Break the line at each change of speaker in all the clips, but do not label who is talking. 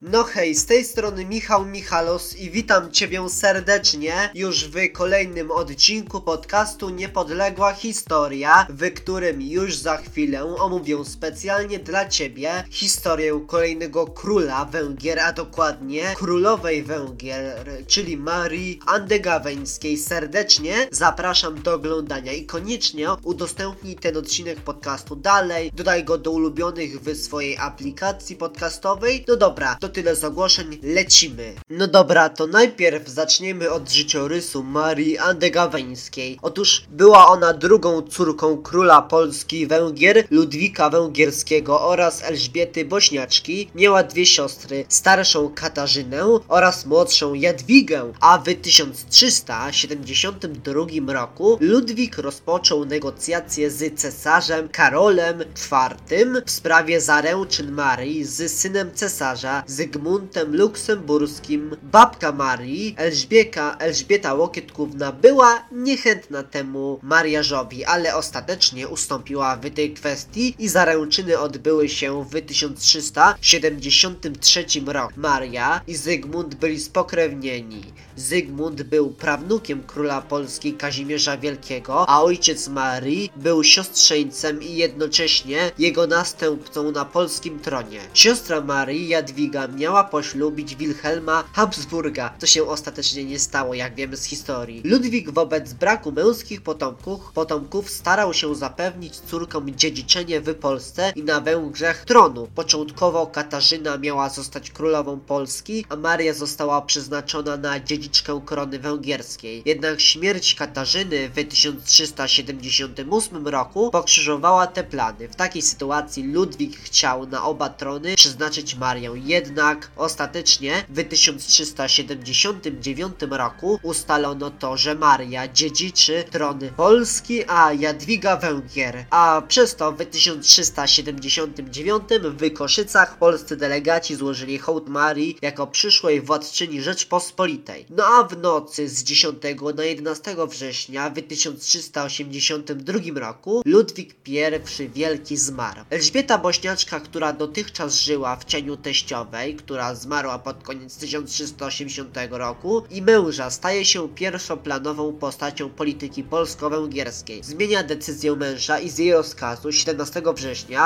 No hej, z tej strony Michał Michalos i witam Ciebie serdecznie już w kolejnym odcinku podcastu Niepodległa Historia, w którym już za chwilę omówię specjalnie dla Ciebie historię kolejnego króla Węgier, a dokładnie królowej Węgier, czyli Marii Andegaweńskiej. Serdecznie zapraszam do oglądania i koniecznie udostępnij ten odcinek podcastu dalej, dodaj go do ulubionych w swojej aplikacji podcastowej. No dobra, to tyle z ogłoszeń, lecimy. No dobra, to najpierw zaczniemy od życiorysu Marii Andegaweńskiej. Otóż była ona drugą córką króla Polski i Węgier, Ludwika Węgierskiego oraz Elżbiety Bośniaczki. Miała dwie siostry, starszą Katarzynę oraz młodszą Jadwigę, a w 1372 roku Ludwik rozpoczął negocjacje z cesarzem Karolem IV w sprawie zaręczyn Marii z synem cesarza Zygmuntem Luksemburskim. Babka Marii, Elżbieta Łokietkówna, była niechętna temu mariażowi, ale ostatecznie ustąpiła w tej kwestii i zaręczyny odbyły się w 1373 roku. Maria i Zygmunt byli spokrewnieni. Zygmunt był prawnukiem króla Polski Kazimierza Wielkiego, a ojciec Marii był siostrzeńcem i jednocześnie jego następcą na polskim tronie. Siostra Marii, Jadwiga, miała poślubić Wilhelma Habsburga, co się ostatecznie nie stało, jak wiemy z historii. Ludwik wobec braku męskich potomków starał się zapewnić córkom dziedziczenie w Polsce i na Węgrzech tronu. Początkowo Katarzyna miała zostać królową Polski, a Maria została przeznaczona na dziedziczkę korony węgierskiej. Jednak śmierć Katarzyny w 1378 roku pokrzyżowała te plany. W takiej sytuacji Ludwik chciał na oba trony przeznaczyć Marię. Jednak ostatecznie w 1379 roku ustalono to, że Maria dziedziczy trony Polski, a Jadwiga Węgier. A przez to w 1379 w Koszycach polscy delegaci złożyli hołd Marii jako przyszłej władczyni Rzeczpospolitej. No a w nocy z 10 na 11 września w 1382 roku Ludwik I Wielki zmarł. Elżbieta Bośniaczka, która dotychczas żyła w cieniu teściowej, która zmarła pod koniec 1380 roku, i męża, staje się pierwszoplanową postacią polityki polsko-węgierskiej. Zmienia decyzję męża i z jej rozkazu 17 września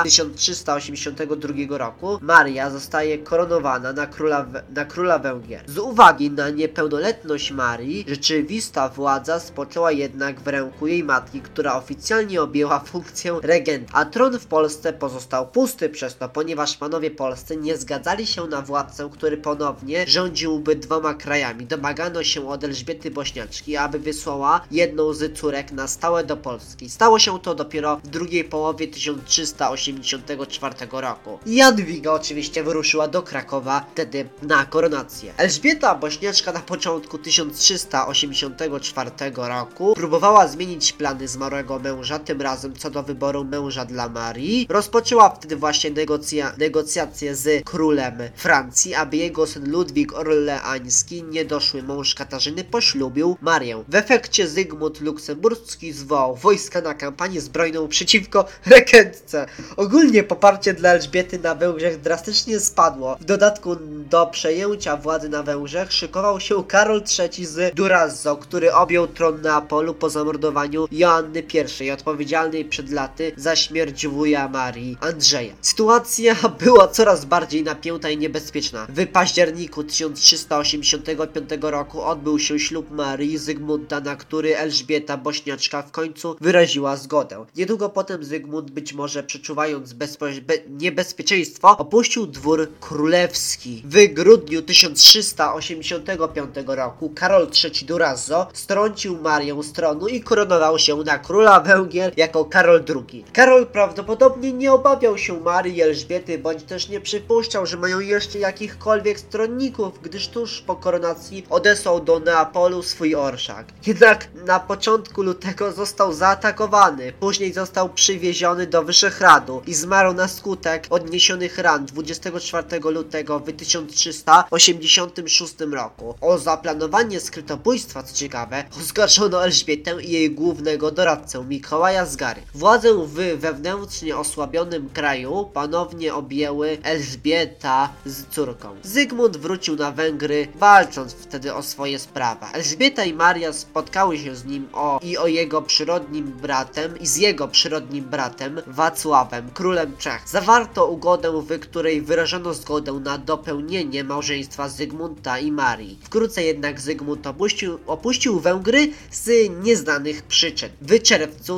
1382 roku Maria zostaje koronowana na króla Węgier. Z uwagi na niepełnoletność Marii, rzeczywista władza spoczęła jednak w ręku jej matki, która oficjalnie objęła funkcję regenta, a tron w Polsce pozostał pusty przez to, ponieważ panowie polscy nie zgadzali się na władcę, który ponownie rządziłby dwoma krajami. Domagano się od Elżbiety Bośniaczki, aby wysłała jedną z córek na stałe do Polski. Stało się to dopiero w drugiej połowie 1384 roku. Jadwiga oczywiście wyruszyła do Krakowa wtedy na koronację. Elżbieta Bośniaczka na początku 1384 roku próbowała zmienić plany zmarłego męża, tym razem co do wyboru męża dla Marii. Rozpoczęła wtedy właśnie negocjacje z królem Francji, aby jego syn Ludwik Orleański, niedoszły mąż Katarzyny, poślubił Marię. W efekcie Zygmunt Luksemburski zwołał wojska na kampanię zbrojną przeciwko regentce. Ogólnie poparcie dla Elżbiety na Węgrzech drastycznie spadło. W dodatku do przejęcia władzy na Węgrzech szykował się Karol III z Durazzo, który objął tron Neapolu po zamordowaniu Joanny I, odpowiedzialnej przed laty za śmierć wuja Marii, Andrzeja. Sytuacja była coraz bardziej napięta i niebezpieczna. W październiku 1385 roku odbył się ślub Marii i Zygmunta, na który Elżbieta Bośniaczka w końcu wyraziła zgodę. Niedługo potem Zygmunt, być może przeczuwając niebezpieczeństwo, opuścił dwór królewski. W grudniu 1385 roku Karol III Durazzo strącił Marię z tronu i koronował się na króla Węgier jako Karol II. Karol prawdopodobnie nie obawiał się Marii i Elżbiety, bądź też nie przypuszczał, że mają jeszcze jakichkolwiek stronników, gdyż tuż po koronacji odesłał do Neapolu swój orszak. Jednak na początku lutego został zaatakowany, później został przywieziony do Wyszehradu i zmarł na skutek odniesionych ran 24 lutego w 1386 roku. O zaplanowanie skrytobójstwa, co ciekawe, oskarżono Elżbietę i jej głównego doradcę Mikołaja z Gary. Władzę w wewnętrznie osłabionym kraju ponownie objęły Elżbieta z córką. Zygmunt wrócił na Węgry, walcząc wtedy o swoje sprawy. Elżbieta i Maria spotkały się z nim z jego przyrodnim bratem Wacławem, królem Czech. Zawarto ugodę, w której wyrażono zgodę na dopełnienie małżeństwa Zygmunta i Marii. Wkrótce jednak Zygmunt opuścił Węgry z nieznanych przyczyn. W czerwcu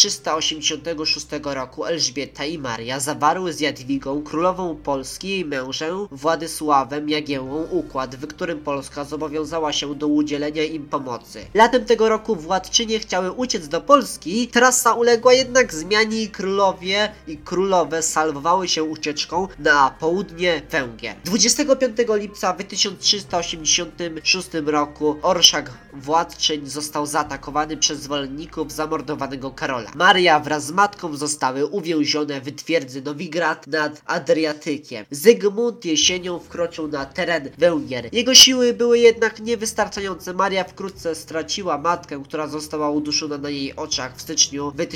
1386 roku Elżbieta i Maria zawarły z Jadwigą, królową Polski, jej mężem Władysławem Jagiełłą układ, w którym Polska zobowiązała się do udzielenia im pomocy. Latem tego roku władczynie chciały uciec do Polski, trasa uległa jednak zmianie i królowe salwowały się ucieczką na południe Węgier. 25 lipca w 1386 roku orszak władczyń został zaatakowany przez zwolenników zamordowanego Karola. Maria wraz z matką zostały uwięzione w twierdzy Nowigrad nad Adriatykiem. Zygmunt jesienią wkroczył na teren Węgier. Jego siły były jednak niewystarczające. Maria wkrótce straciła matkę, która została uduszona na jej oczach w styczniu w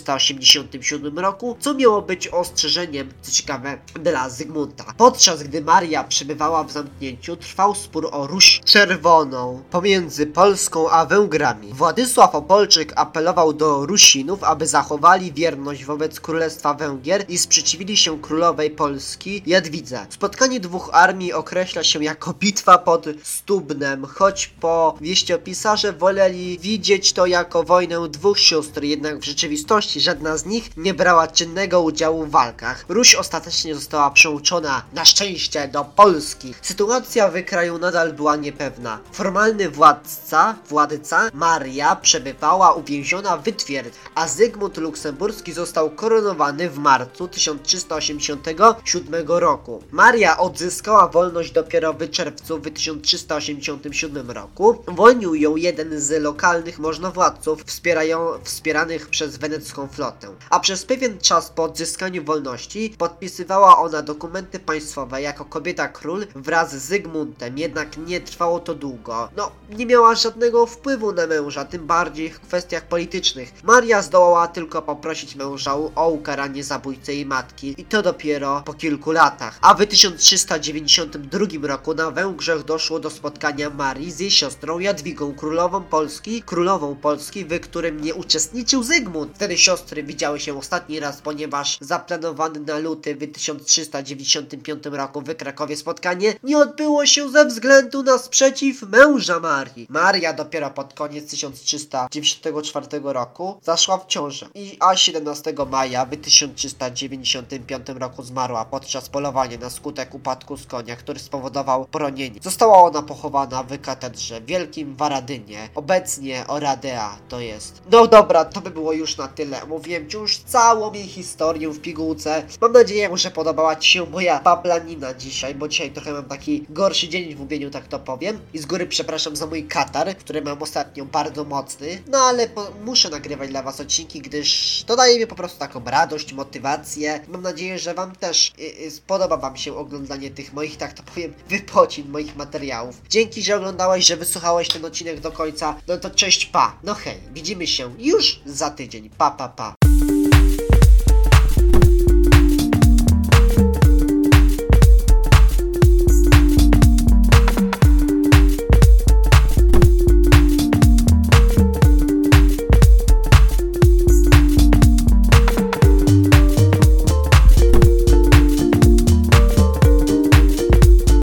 1387 roku, co miało być ostrzeżeniem, co ciekawe, dla Zygmunta. Podczas gdy Maria przebywała w zamknięciu, trwał spór o Ruś Czerwoną pomiędzy Polską a Węgrami. Władysław Opolczyk apelował do Rusinów, aby zachowali wierność wobec Królestwa Węgier i sprzeciwili się królowej Polski Jadwidze. Spotkanie dwóch armii określa się jako bitwa pod Stubnem, choć powieściopisarze woleli widzieć to jako wojnę dwóch sióstr, jednak w rzeczywistości żadna z nich nie brała czynnego udziału w walkach. Ruś ostatecznie została przełączona na szczęście do Polski. Sytuacja w kraju nadal była niepewna. Formalny władca Maria przebywała uwięziona w twierdzy, a Zygmunt Luksemburski został koronowany w marcu 1387 roku. Maria odzyskała wolność dopiero w czerwcu w 1387 roku. Uwolnił ją jeden z lokalnych możnowładców wspieranych przez wenecką flotę. A przez pewien czas po odzyskaniu wolności podpisywała ona dokumenty państwowe jako kobieta król wraz z Zygmuntem, jednak nie trwało to długo. Nie miała żadnego wpływu na męża, tym bardziej w kwestiach politycznych. Maria zdołała tylko poprosić męża o ukaranie zabójcy jej matki i to dopiero po kilku latach. A w 1392 roku na Węgrzech doszło do spotkania Marii z jej siostrą Jadwigą, królową Polski, w którym nie uczestniczył Zygmunt. Wtedy siostry widziały się ostatni raz, ponieważ zaplanowany na luty w 1395 roku w Krakowie spotkanie nie odbyło się ze względu na sprzeciw męża Marii. Maria dopiero pod koniec 1394 roku zaszła w ciążę, a 17 maja w 1395 roku zmarła podczas polowania na skutek upadku z konia, który spowodował poronienie. Została ona pochowana w katedrze wielkim w Aradynie, obecnie Oradea to jest. No dobra, to by było już na tyle. Mówiłem Ci już całą jej historię w pigułce. Mam nadzieję, że podobała Ci się moja bablanina dzisiaj, bo dzisiaj trochę mam taki gorszy dzień w mówieniu, tak to powiem. I z góry przepraszam za mój katar, który mam ostatnio bardzo mocny. No ale muszę nagrywać dla Was odcinki, gdyż to daje mi po prostu taką radość, motywację. Mam nadzieję, że Wam też spodoba Wam się oglądanie tych moich, tak to powiem, wypocin, moich materiałów. Dzięki, że oglądałeś, że wysłuchałeś ten odcinek do końca. No to cześć, pa. No hej, widzimy się już za tydzień. Pa, pa, pa.